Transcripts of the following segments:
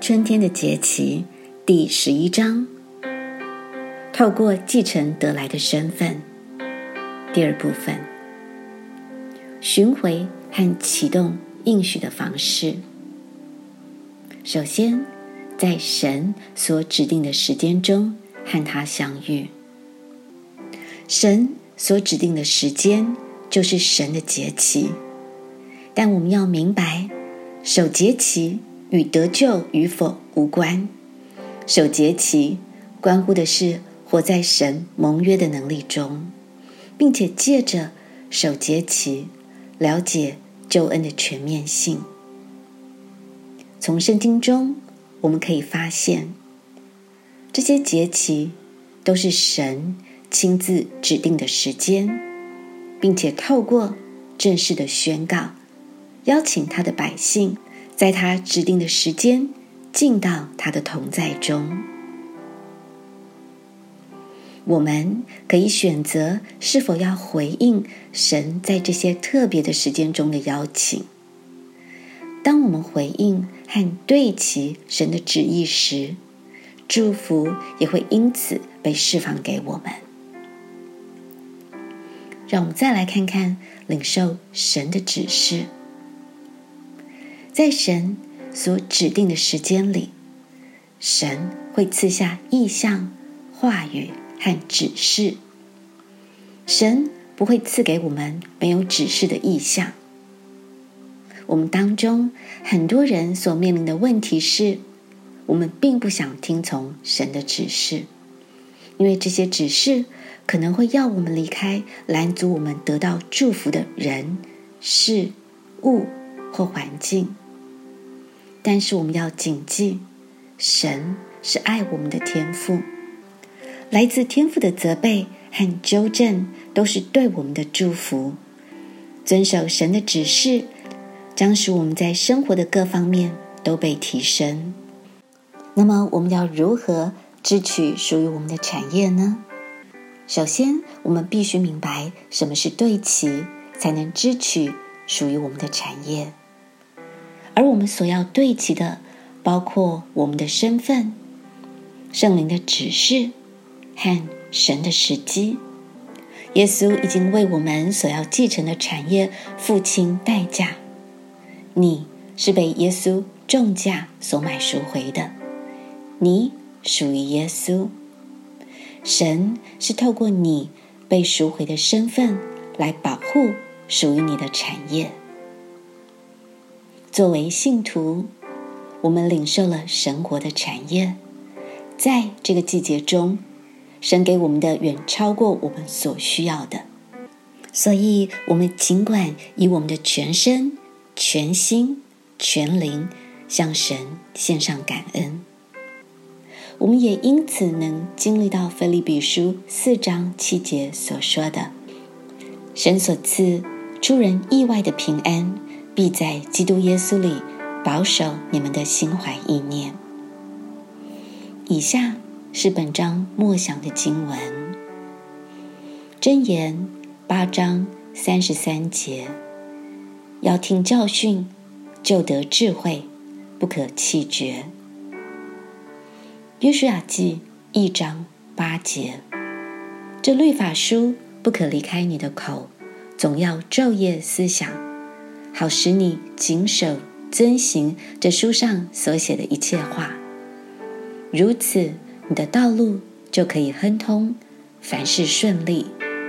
春天的节期第11章，透过继承得来的身份。第二部分，寻回和启动应许的方式。首先，在神所指定的时间中和他相遇。神所指定的时间就是神的节期，但我们要明白，守节期与得救与否无关。守节期关乎的是活在神盟约的能力中，并且借着守节期了解救恩的全面性。从圣经中我们可以发现，这些节期都是神亲自指定的时间，并且透过正式的宣告，邀请他的百姓在他指定的时间进到他的同在中。我们可以选择是否要回应神在这些特别的时间中的邀请。当我们回应和对齐神的旨意时，祝福也会因此被释放给我们。让我们再来看看领受神的指示。在神所指定的时间里，神会赐下异象、话语和指示。神不会赐给我们没有指示的异象。我们当中很多人所面临的问题是，我们并不想听从神的指示，因为这些指示可能会要我们离开拦阻我们得到祝福的人、事、物或环境。但是我们要谨记，神是爱我们的天父，来自天父的责备和纠正都是对我们的祝福。遵守神的指示，将使我们在生活的各方面都被提升。那么我们要如何支取属于我们的产业呢？首先，我们必须明白什么是对齐，才能支取属于我们的产业。而我们所要对齐的，包括我们的身份、圣灵的指示和神的时机。耶稣已经为我们所要继承的产业付清代价。你是被耶稣重价所买赎回的，你属于耶稣。神是透过你被赎回的身份来保护属于你的产业。作为信徒，我们领受了神国的产业。在这个季节中，神给我们的远超过我们所需要的，所以我们尽管以我们的全身、全心、全灵向神献上感恩。我们也因此能经历到腓立比书4章7节所说的，神所赐出人意外的平安，必在基督耶稣里保守你们的心怀意念。以下是本章默想的经文，箴言8章33节，要听教训，就得智慧，不可气绝。约书亚记1章8节，这律法书不可离开你的口，总要昼夜思想，好使你谨守遵行这书上所写的一切话，如此你的道路就可以亨通，凡事顺利。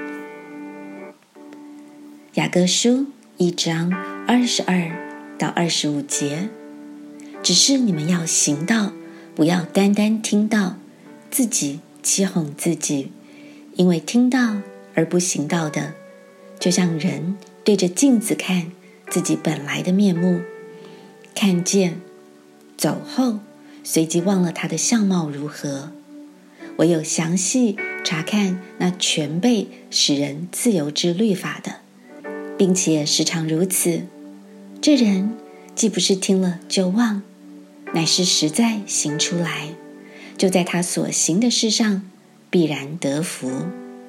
雅各书1章22到25节，只是你们要行道，不要单单听道，自己欺哄自己，因为听道而不行道的，就像人对着镜子看自己本来的面目，看见走后，随即忘了他的相貌如何。唯有详细查看那全备使人自由之律法的，并且时常如此，这人既不是听了就忘，乃是实在行出来，就在他所行的事上必然得福。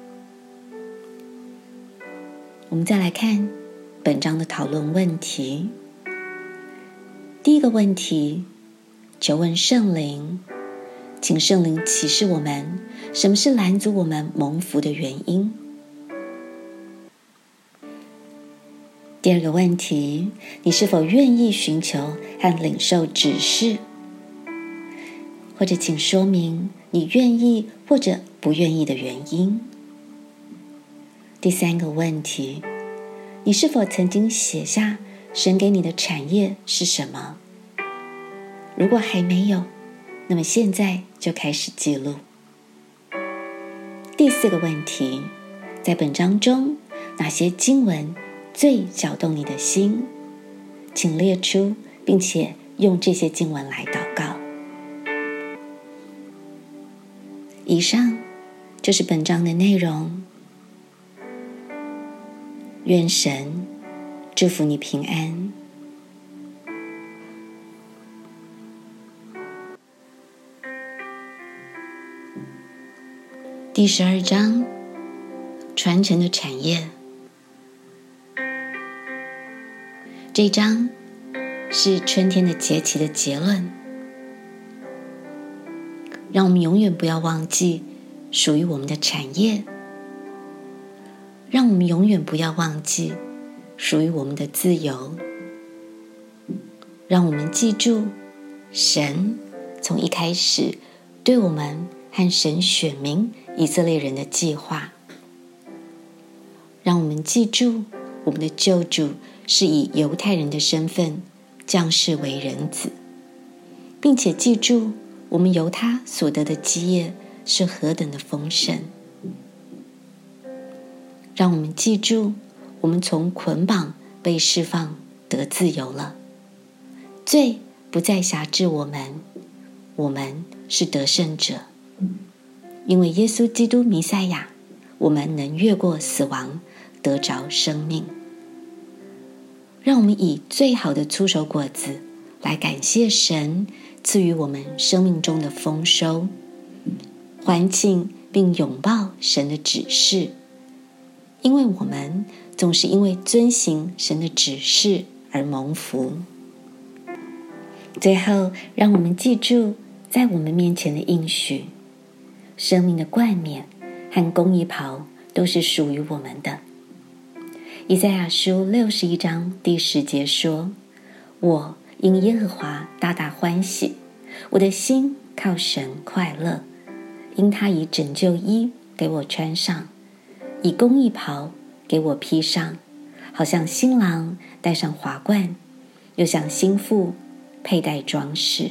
我们再来看本章的讨论问题。第一个问题， 求问圣灵，请圣灵启示我们什么是拦阻我们蒙福的原因。第二个问题，你是否愿意寻求和领受指示？或者请说明你愿意或者不愿意的原因。第三个问题，你是否曾经写下神给你的产业是什么？如果还没有，那么现在就开始记录。第四个问题，在本章中哪些经文最搅动你的心？请列出，并且用这些经文来祷告。以上就是本章的内容。愿神祝福你平安。第12章，传承的产业。这一章是春天的节气的结论，让我们永远不要忘记属于我们的产业，让我们永远不要忘记属于我们的自由，让我们记住神从一开始对我们和神选民以色列人的计划，让我们记住我们的救主是以犹太人的身份降世为人子，并且记住我们由他所得的基业是何等的丰盛。让我们记住我们从捆绑被释放得自由了，罪不再辖制我们，我们是得胜者。因为耶稣基督弥赛亚，我们能越过死亡，得着生命。让我们以最好的出手果子来感谢神赐予我们生命中的丰收，欢庆并拥抱神的指示，因为我们总是因为遵行神的指示而蒙福。最后，让我们记住在我们面前的应许，生命的冠冕和公义袍都是属于我们的。以赛亚书61章第10节说，我因耶和华大大欢喜，我的心靠神快乐，因他以拯救衣给我穿上，以公义袍给我披上，好像新郎戴上华冠，又像新妇佩戴装饰。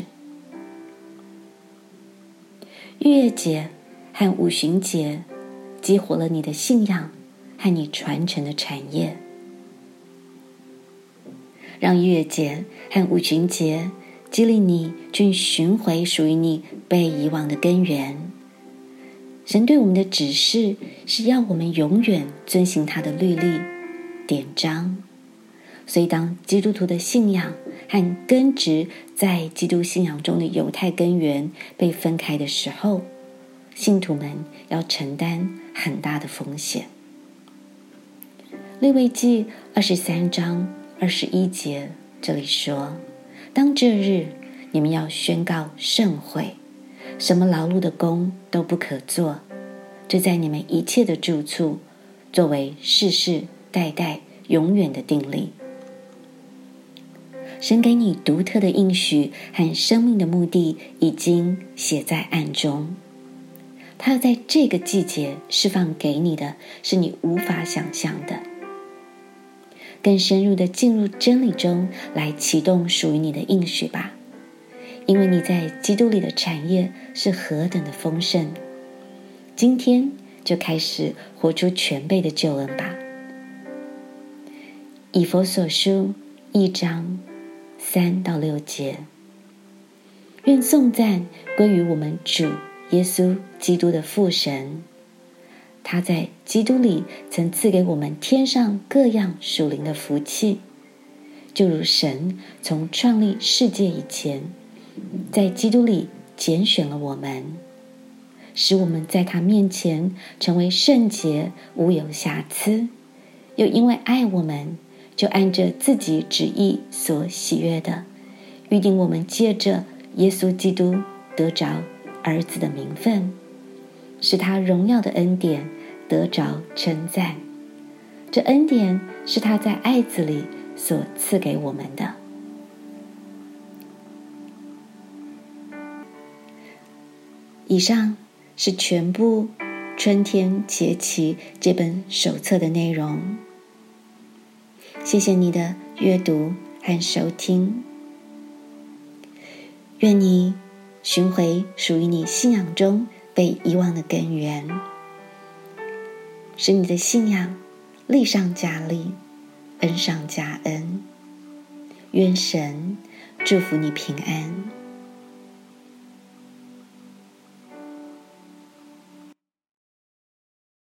逾越节和五旬节激活了你的信仰和你传承的产业，让逾越节和五旬节激励你去寻回属于你被遗忘的根源。神对我们的指示是要我们永远遵行他的律例典章，所以当基督徒的信仰和根植在基督信仰中的犹太根源被分开的时候，信徒们要承担很大的风险。利未记23章21节这里说，当这日你们要宣告盛会，什么劳碌的工都不可做，这在你们一切的住处作为世世代代永远的定例。神给你独特的应许和生命的目的已经写在案中，他要在这个季节释放给你的是你无法想象的。更深入的进入真理中来启动属于你的应许吧，因为你在基督里的产业是何等的丰盛。今天就开始活出全备的救恩吧。以弗所书1章3到6节，愿颂赞归于我们主耶稣基督的父神，他在基督里曾赐给我们天上各样属灵的福气，就如神从创立世界以前，在基督里拣选了我们，使我们在他面前成为圣洁，无有瑕疵，又因为爱我们，就按着自己旨意所喜悦的，预定我们借着耶稣基督得着儿子的名分，使他荣耀的恩典得着称赞。这恩典是他在爱子里所赐给我们的。以上是全部春天节期这本手册的内容。谢谢你的阅读和收听。愿你寻回属于你信仰中被遗忘的根源，使你的信仰力上加力，恩上加恩。愿神祝福你平安。